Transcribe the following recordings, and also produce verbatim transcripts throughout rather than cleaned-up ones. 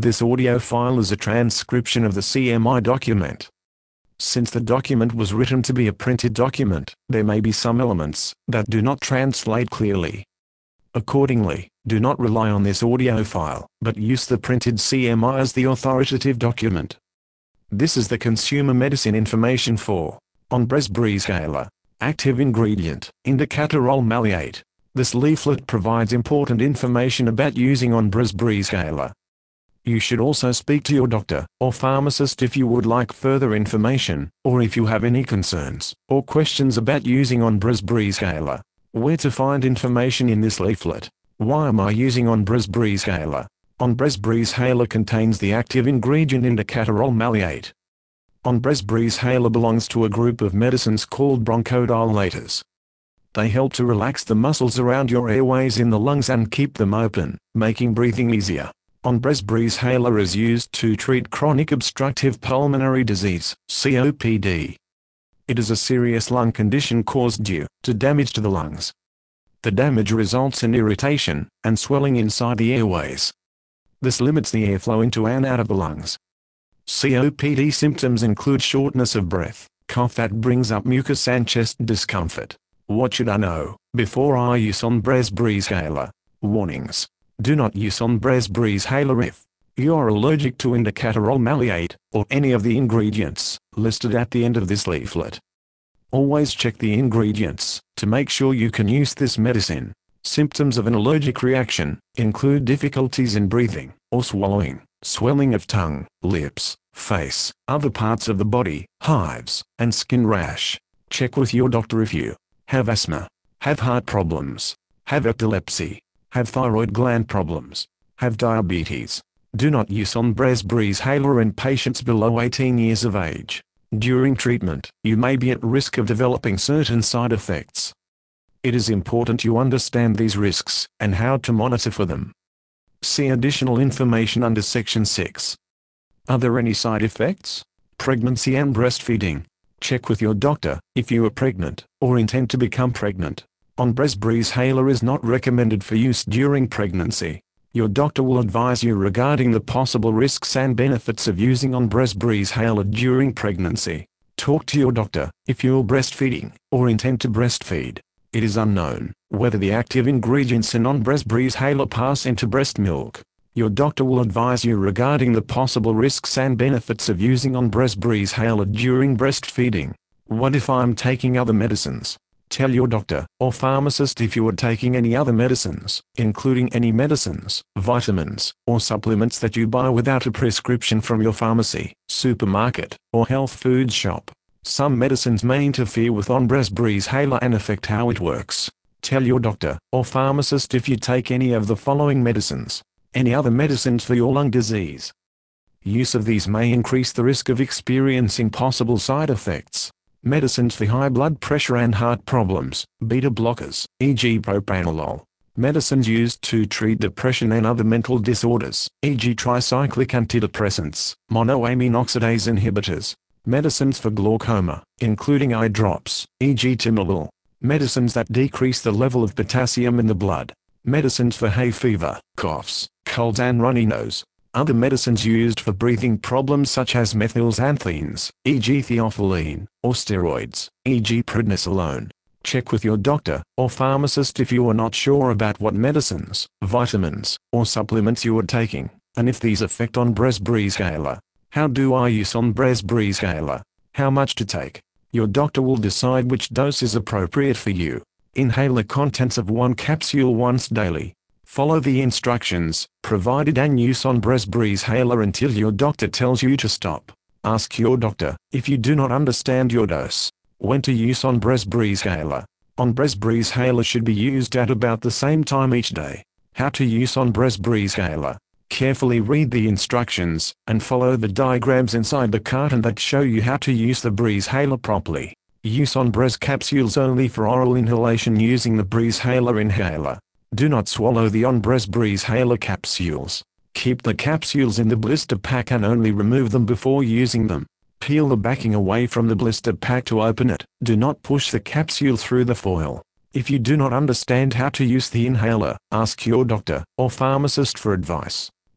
This audio file is a transcription of the C M I document. Since the document was written to be a printed document, there may be some elements that do not translate clearly. Accordingly, do not rely on this audio file, but use the printed C M I as the authoritative document. This is the consumer medicine information for Onbrez Breezhaler. Active ingredient, Indacaterol maleate. This leaflet provides important information about using Onbrez Breezhaler. You should also speak to your doctor or pharmacist if you would like further information, or if you have any concerns or questions about using Onbrez Breezhaler. Where to find information in this leaflet? Why am I using Onbrez Breezhaler? Onbrez Breezhaler contains the active ingredient Indacaterol maleate. Onbrez Breezhaler belongs to a group of medicines called bronchodilators. They help to relax the muscles around your airways in the lungs and keep them open, making breathing easier. Onbrez Breezhaler is used to treat chronic obstructive pulmonary disease, C O P D. It is a serious lung condition caused due to damage to the lungs. The damage results in irritation and swelling inside the airways. This limits the airflow into and out of the lungs. C O P D symptoms include shortness of breath, cough that brings up mucus and chest discomfort. What should I know before I use Onbrez Breezhaler? Warnings. Do not use Onbrez Breezhaler if you are allergic to Indacaterol maleate or any of the ingredients listed at the end of this leaflet. Always check the ingredients to make sure you can use this medicine. Symptoms of an allergic reaction include difficulties in breathing or swallowing, swelling of tongue, lips, face, other parts of the body, hives, and skin rash. Check with your doctor if you have asthma, have heart problems, have epilepsy, have thyroid gland problems, have diabetes. Do not use Onbrez Breezhaler in patients below eighteen years of age. During treatment, you may be at risk of developing certain side effects. It is important you understand these risks and how to monitor for them. See additional information under Section six. Are there any side effects? Pregnancy and breastfeeding. Check with your doctor if you are pregnant or intend to become pregnant. Onbrez Breezhaler is not recommended for use during pregnancy. Your doctor will advise you regarding the possible risks and benefits of using Onbrez Breezhaler during pregnancy. Talk to your doctor if you are breastfeeding or intend to breastfeed. It is unknown whether the active ingredients in Onbrez Breezhaler pass into breast milk. Your doctor will advise you regarding the possible risks and benefits of using Onbrez Breezhaler during breastfeeding. What if I am taking other medicines? Tell your doctor or pharmacist if you are taking any other medicines, including any medicines, vitamins, or supplements that you buy without a prescription from your pharmacy, supermarket, or health food shop. Some medicines may interfere with Onbrez Breezhaler and affect how it works. Tell your doctor or pharmacist if you take any of the following medicines. Any other medicines for your lung disease. Use of these may increase the risk of experiencing possible side effects. Medicines for high blood pressure and heart problems, beta blockers, for example propranolol. Medicines used to treat depression and other mental disorders, for example tricyclic antidepressants, monoamine oxidase inhibitors. Medicines for glaucoma, including eye drops, for example timolol. Medicines that decrease the level of potassium in the blood. Medicines for hay fever, coughs, colds and runny nose. Other medicines used for breathing problems such as methylxanthines, for example theophylline, or steroids, for example prednisolone. Check with your doctor or pharmacist if you are not sure about what medicines, vitamins, or supplements you are taking, and if these affect Onbrez Breezhaler. How do I use Onbrez Breezhaler? How much to take? Your doctor will decide which dose is appropriate for you. Inhale the contents of one capsule once daily. Follow the instructions provided and use Onbrez Breezhaler until your doctor tells you to stop. Ask your doctor if you do not understand your dose. When to use Onbrez Breezhaler. Onbrez Breezhaler should be used at about the same time each day. How to use Onbrez Breezhaler. Carefully read the instructions and follow the diagrams inside the carton that show you how to use the Breezhaler properly. Use Onbrez capsules only for oral inhalation using the Breezhaler inhaler. Do not swallow the Onbrez Breezhaler capsules. Keep the capsules in the blister pack and only remove them before using them. Peel the backing away from the blister pack to open it. Do not push the capsule through the foil. If you do not understand how to use the inhaler, ask your doctor or pharmacist for advice.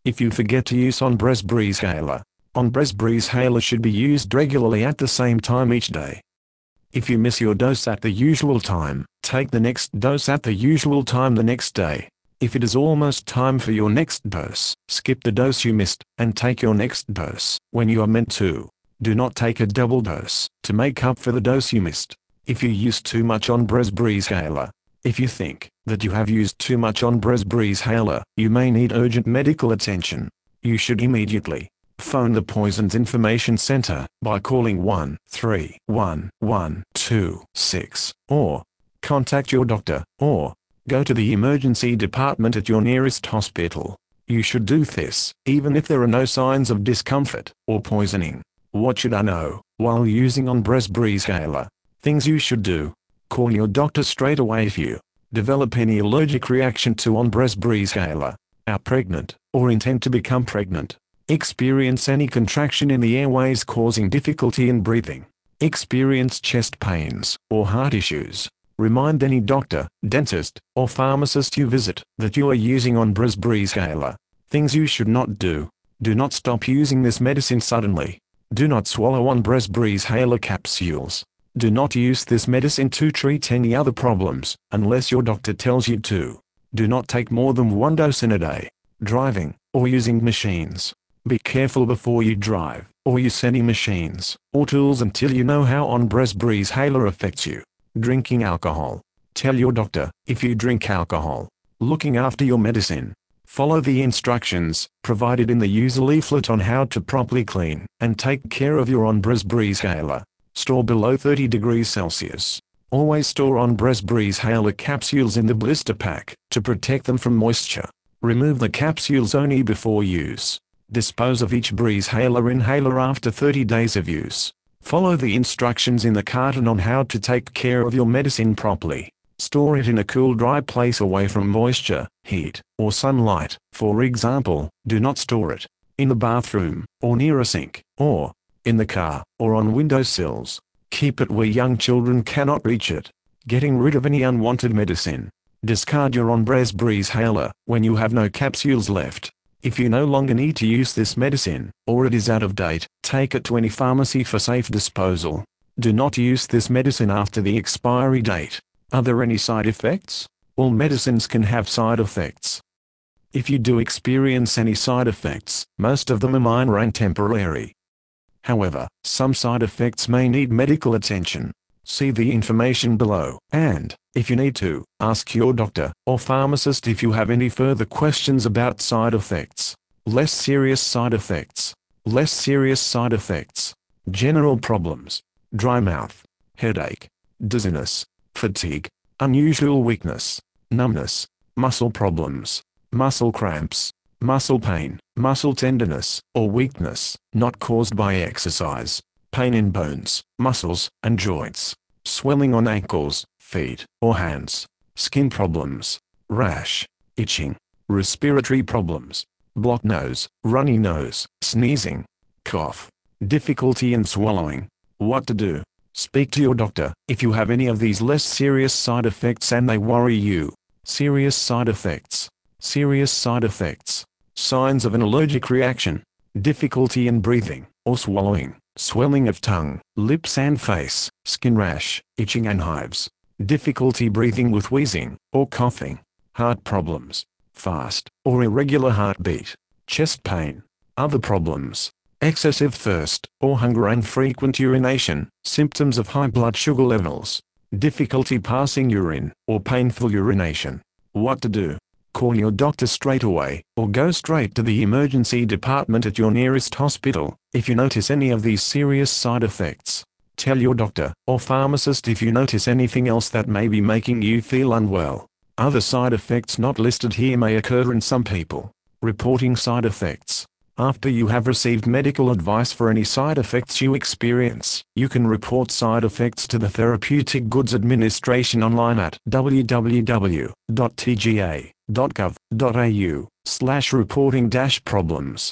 If you forget to use Onbrez Breezhaler, Onbrez Breezhaler should be used regularly at the same time each day. If you miss your dose at the usual time, take the next dose at the usual time the next day. If it is almost time for your next dose, skip the dose you missed, and take your next dose when you are meant to. Do not take a double dose to make up for the dose you missed. If you use too much Onbrez Breezhaler, if you think that you have used too much Onbrez Breezhaler, you may need urgent medical attention. You should immediately phone the Poisons Information Center by calling one three one one two six, or contact your doctor, or go to the emergency department at your nearest hospital. You should do this even if there are no signs of discomfort or poisoning. What should I know while using Onbrez Breezhaler? Things you should do. Call your doctor straight away if you develop any allergic reaction to Onbrez Breezhaler, are pregnant, or intend to become pregnant. Experience any contraction in the airways causing difficulty in breathing. Experience chest pains or heart issues. Remind any doctor, dentist, or pharmacist you visit that you are using Onbrez Breezhaler. Things you should not do. Do not stop using this medicine suddenly. Do not swallow Onbrez Breezhaler capsules. Do not use this medicine to treat any other problems, unless your doctor tells you to. Do not take more than one dose in a day. Driving, or using machines. Be careful before you drive, or use any machines, or tools until you know how Onbrez Breezhaler affects you. Drinking alcohol. Tell your doctor if you drink alcohol. Looking after your medicine. Follow the instructions provided in the user leaflet on how to properly clean and take care of your Onbrez Breezhaler. Store below thirty degrees Celsius. Always store Onbrez Breezhaler capsules in the blister pack to protect them from moisture. Remove the capsules only before use. Dispose of each Breezhaler inhaler after thirty days of use. Follow the instructions in the carton on how to take care of your medicine properly. Store it in a cool, dry place away from moisture, heat, or sunlight. For example, do not store it in the bathroom, or near a sink, or in the car, or on windowsills. Keep it where young children cannot reach it. Getting rid of any unwanted medicine. Discard your Onbrez Breezhaler when you have no capsules left. If you no longer need to use this medicine, or it is out of date, take it to any pharmacy for safe disposal. Do not use this medicine after the expiry date. Are there any side effects? All medicines can have side effects. If you do experience any side effects, most of them are minor and temporary. However, some side effects may need medical attention. See the information below, and, if you need to, ask your doctor or pharmacist if you have any further questions about side effects. Less serious side effects. Less serious side effects. General problems. Dry mouth, headache, dizziness, fatigue, unusual weakness, numbness, muscle problems, muscle cramps, muscle pain, muscle tenderness, or weakness, not caused by exercise, pain in bones, muscles, and joints, swelling on ankles, feet, or hands, skin problems, rash, itching, respiratory problems, blocked nose, runny nose, sneezing, cough, difficulty in swallowing. What to do? Speak to your doctor if you have any of these less serious side effects and they worry you. Serious side effects. Serious side effects. Signs of an allergic reaction. Difficulty in breathing or swallowing. Swelling of tongue, lips and face. Skin rash, itching and hives. Difficulty breathing with wheezing or coughing. Heart problems. Fast or irregular heartbeat. Chest pain. Other problems. Excessive thirst or hunger and frequent urination. Symptoms of high blood sugar levels. Difficulty passing urine or painful urination. What to do? Call your doctor straight away, or go straight to the emergency department at your nearest hospital if you notice any of these serious side effects. Tell your doctor or pharmacist if you notice anything else that may be making you feel unwell. Other side effects not listed here may occur in some people. Reporting side effects. After you have received medical advice for any side effects you experience, you can report side effects to the Therapeutic Goods Administration online at w w w dot t g a dot gov dot a u slash reporting dash problems.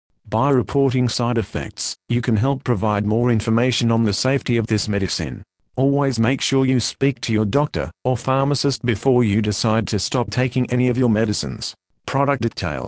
By reporting side effects, you can help provide more information on the safety of this medicine. Always make sure you speak to your doctor or pharmacist before you decide to stop taking any of your medicines. Product details.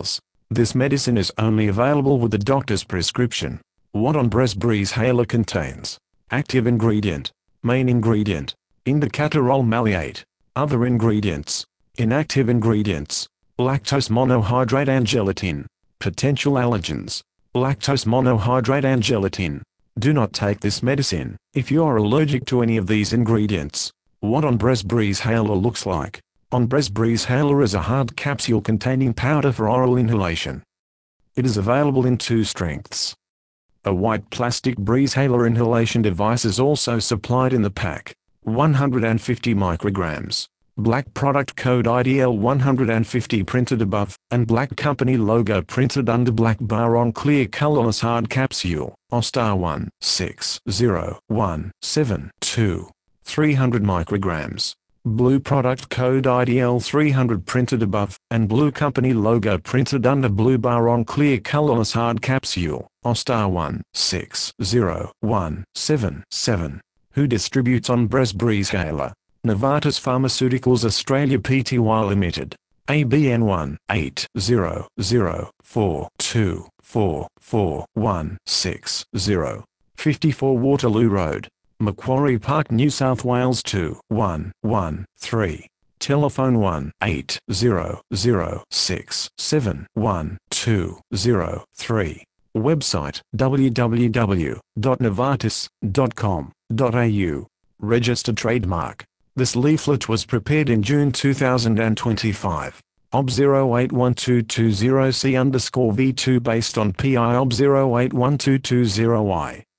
This medicine is only available with the doctor's prescription. What Onbrez Haler contains. Active ingredient. Main ingredient. Indicatorol maleate. Other ingredients. Inactive ingredients. Lactose monohydrate and gelatin. Potential allergens. Lactose monohydrate and gelatin. Do not take this medicine if you are allergic to any of these ingredients. What Onbrez Haler looks like. Onbrez Haler is a hard capsule containing powder for oral inhalation. It is available in two strengths. A white plastic Breezhaler inhalation device is also supplied in the pack. one hundred fifty micrograms. Black product code I D L one hundred fifty printed above, and black company logo printed under black bar on clear colorless hard capsule. Ostar one six zero one seven two. three hundred micrograms. Blue product code I D L three hundred printed above, and blue company logo printed under blue bar on clear colorless hard capsule. Ostar one six zero one seven seven. Who distributes Onbrez Haler? Novartis Pharmaceuticals Australia Pty Limited. A B N one eight zero zero four two four four one six zero. fifty-four Waterloo Road, Macquarie Park, New South Wales two one one three. Telephone one eight zero zero six seven one two zero three. Website w w w dot novartis dot com dot a u. Registered trademark. This leaflet was prepared in June two thousand twenty-five. O B zero eight one two two zero C underscore V two based on P I O B zero eight one two two zero I.